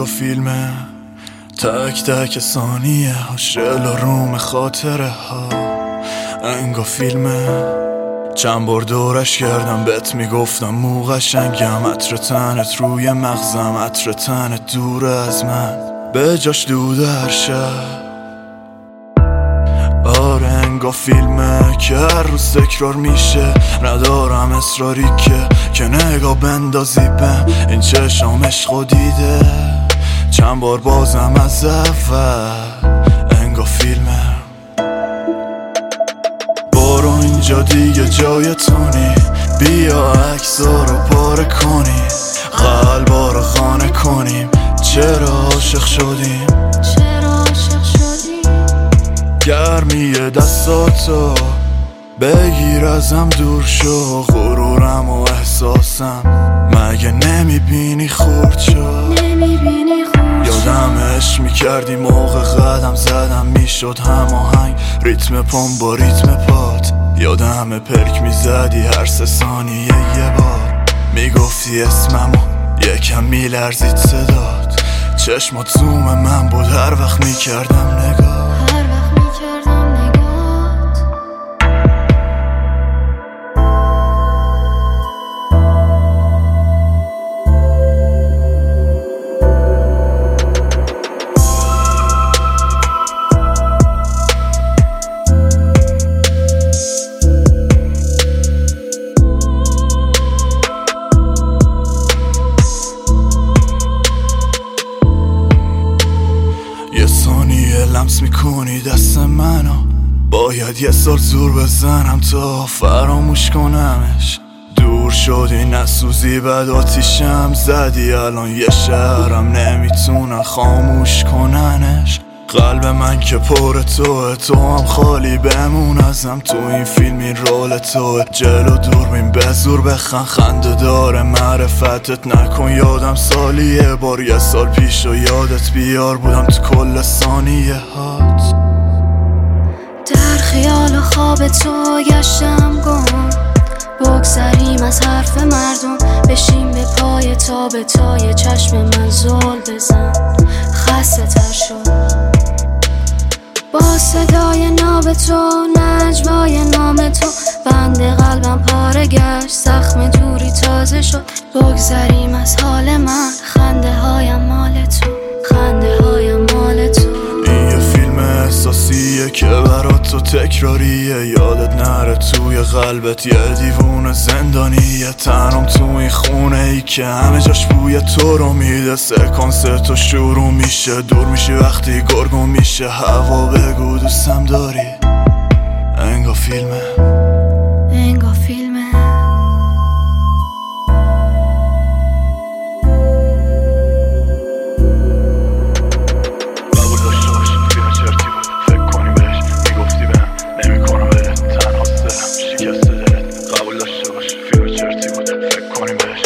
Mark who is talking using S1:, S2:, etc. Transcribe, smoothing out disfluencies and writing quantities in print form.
S1: فیلمه، تک تک ثانیه ها، شل و روم خاطره ها. انگا فیلمه، چند بار دورش کردم بهت میگفتم مو قشنگم، عطر تنت روی مغزم، عطر تنت دور از من، به جاش دود هر شب. آره انگا فیلمه که هر روز تکرار میشه، ندارم اصراری که نگاه بندازی بهم، این چشام عشقو دیده چند بار بازم از اول. انگا فیلمه، برو اینجا دیگه جای تونی، بیا عکس‌ها رو پاره کنی، قلبا رو خانه کنیم، چرا عاشق شدیم، گرمی دستاتو بگیر ازم، دور شو غرورم و احساسم، مگه نمیبینی خورد شد؟ یادم عشق میکردی موقع قدم زدم، میشد هماهنگ ریتم پام با ریتم پات، یادم پرک میزدی هر 3 ثانیه یه بار، میگفتی اسممو یکم میلرزید صدات، چشمات زوم من بود هر وقت میکردم نگاه. یه ثانیه لمس میکنی دست منو، باید یه سال زور بزنم تا فراموش کنمش، دور شدی نسوزی بعد آتیشم زدی، الان یه شهرم نمیتونن خاموش کننش، قلب من که پر توه، تو هم خالی بمون ازم، تو این فیلم این رول توه، جلو دوربین به زور بخن خنده داره معرفتت نکن، یادم سالی یه بار یه سال پیش و یادت بیار بودم تو کل ثانیه هات،
S2: در خیال و خواب تو گشتم گم، بگذریم از حرف مردم، بشیم به پای تا به تای چشم من زل بزن، خسته تر شد با صدای ناب تو، نجوای نام تو، بند قلبم پاره گشت، زخم دوری تازه شد، بگذریم از حال من، خنده هایم مال تو، خنده هایم مال تو.
S1: این یه فیلم احساسیه که برات تو تکراریه، یادت نره توی قلبت یه دیوونه زندانیه، تنم تو این خونه ای که همه جاش بوی تو رو میده، سکانس تو شروع میشه، دور میشی وقتی گرگون میشه، هوا بگو دوستم داری. انگا فیلمه،
S2: انگا فیلمه.
S1: قبول داشته باش فیلم چرتی بود، فکر کنیم بهش